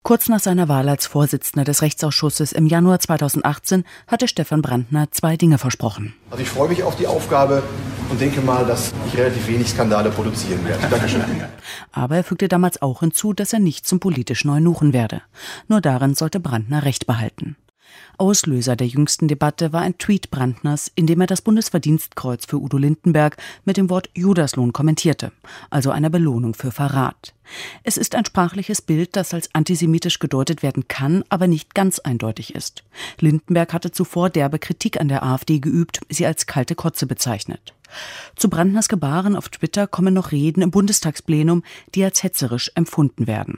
Kurz nach seiner Wahl als Vorsitzender des Rechtsausschusses im Januar 2018 hatte Stefan Brandner 2 Dinge versprochen. Also ich freue mich auf die Aufgabe und denke mal, dass ich relativ wenig Skandale produzieren werde. Dankeschön. Aber er fügte damals auch hinzu, dass er nicht zum politischen Eunuchen werde. Nur darin sollte Brandner Recht behalten. Auslöser der jüngsten Debatte war ein Tweet Brandners, in dem er das Bundesverdienstkreuz für Udo Lindenberg mit dem Wort Judaslohn kommentierte, also einer Belohnung für Verrat. Es ist ein sprachliches Bild, das als antisemitisch gedeutet werden kann, aber nicht ganz eindeutig ist. Lindenberg hatte zuvor derbe Kritik an der AfD geübt, sie als kalte Kotze bezeichnet. Zu Brandners Gebaren auf Twitter kommen noch Reden im Bundestagsplenum, die als hetzerisch empfunden werden.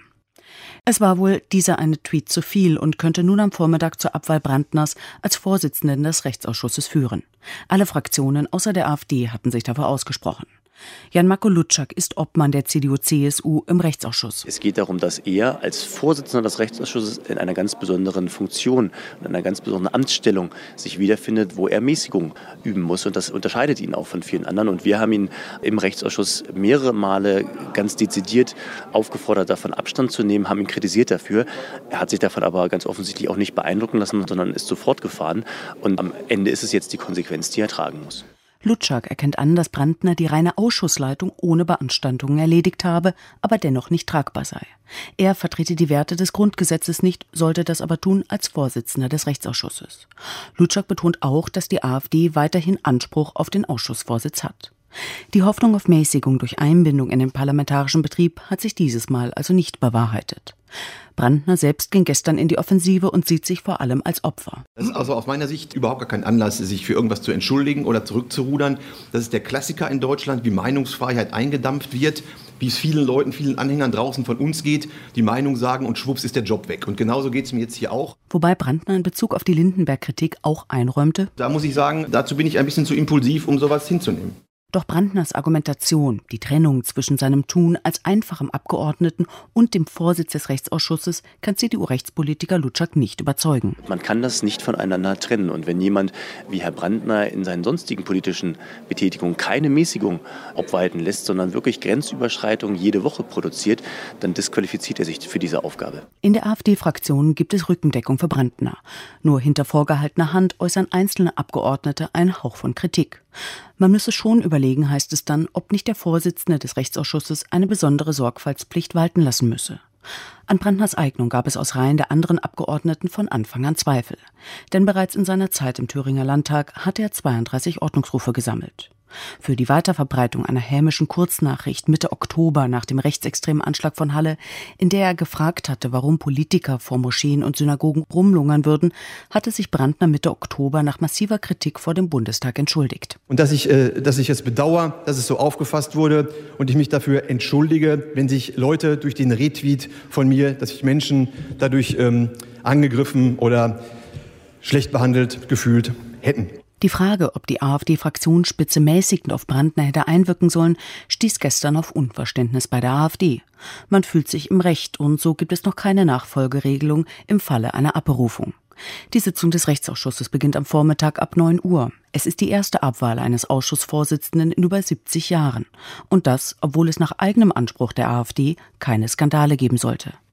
Es war wohl dieser eine Tweet zu viel und könnte nun am Vormittag zur Abwahl Brandners als Vorsitzenden des Rechtsausschusses führen. Alle Fraktionen außer der AfD hatten sich dafür ausgesprochen. Jan-Marco Lutschak ist Obmann der CDU/CSU im Rechtsausschuss. Es geht darum, dass er als Vorsitzender des Rechtsausschusses in einer ganz besonderen Funktion, in einer ganz besonderen Amtsstellung sich wiederfindet, wo er Mäßigung üben muss. Und das unterscheidet ihn auch von vielen anderen. Und wir haben ihn im Rechtsausschuss mehrere Male ganz dezidiert aufgefordert, davon Abstand zu nehmen, haben ihn kritisiert dafür. Er hat sich davon aber ganz offensichtlich auch nicht beeindrucken lassen, sondern ist sofort gefahren. Und am Ende ist es jetzt die Konsequenz, die er tragen muss. Lutschak erkennt an, dass Brandner die reine Ausschussleitung ohne Beanstandungen erledigt habe, aber dennoch nicht tragbar sei. Er vertrete die Werte des Grundgesetzes nicht, sollte das aber tun als Vorsitzender des Rechtsausschusses. Lutschak betont auch, dass die AfD weiterhin Anspruch auf den Ausschussvorsitz hat. Die Hoffnung auf Mäßigung durch Einbindung in den parlamentarischen Betrieb hat sich dieses Mal also nicht bewahrheitet. Brandner selbst ging gestern in die Offensive und sieht sich vor allem als Opfer. Das ist also aus meiner Sicht überhaupt gar kein Anlass, sich für irgendwas zu entschuldigen oder zurückzurudern. Das ist der Klassiker in Deutschland, wie Meinungsfreiheit eingedampft wird, wie es vielen Leuten, vielen Anhängern draußen von uns geht, die Meinung sagen und schwupps ist der Job weg. Und genauso geht es mir jetzt hier auch. Wobei Brandner in Bezug auf die Lindenberg-Kritik auch einräumte: Da muss ich sagen, dazu bin ich ein bisschen zu impulsiv, um sowas hinzunehmen. Doch Brandners Argumentation, die Trennung zwischen seinem Tun als einfachem Abgeordneten und dem Vorsitz des Rechtsausschusses, kann CDU-Rechtspolitiker Lutschak nicht überzeugen. Man kann das nicht voneinander trennen. Und wenn jemand wie Herr Brandner in seinen sonstigen politischen Betätigungen keine Mäßigung obwalten lässt, sondern wirklich Grenzüberschreitungen jede Woche produziert, dann disqualifiziert er sich für diese Aufgabe. In der AfD-Fraktion gibt es Rückendeckung für Brandner. Nur hinter vorgehaltener Hand äußern einzelne Abgeordnete einen Hauch von Kritik. Man müsse schon überlegen, heißt es dann, ob nicht der Vorsitzende des Rechtsausschusses eine besondere Sorgfaltspflicht walten lassen müsse. An Brandners Eignung gab es aus Reihen der anderen Abgeordneten von Anfang an Zweifel. Denn bereits in seiner Zeit im Thüringer Landtag hatte er 32 Ordnungsrufe gesammelt. Für die Weiterverbreitung einer hämischen Kurznachricht Mitte Oktober nach dem rechtsextremen Anschlag von Halle, in der er gefragt hatte, warum Politiker vor Moscheen und Synagogen rumlungern würden, hatte sich Brandner Mitte Oktober nach massiver Kritik vor dem Bundestag entschuldigt. Und dass ich es bedauere, dass es so aufgefasst wurde und ich mich dafür entschuldige, wenn sich Leute durch den Retweet von mir, dass sich Menschen dadurch angegriffen oder schlecht behandelt gefühlt hätten. Die Frage, ob die AfD-Fraktionsspitze mäßigend auf Brandner hätte einwirken sollen, stieß gestern auf Unverständnis bei der AfD. Man fühlt sich im Recht und so gibt es noch keine Nachfolgeregelung im Falle einer Abberufung. Die Sitzung des Rechtsausschusses beginnt am Vormittag ab 9 Uhr. Es ist die erste Abwahl eines Ausschussvorsitzenden in über 70 Jahren. Und das, obwohl es nach eigenem Anspruch der AfD keine Skandale geben sollte.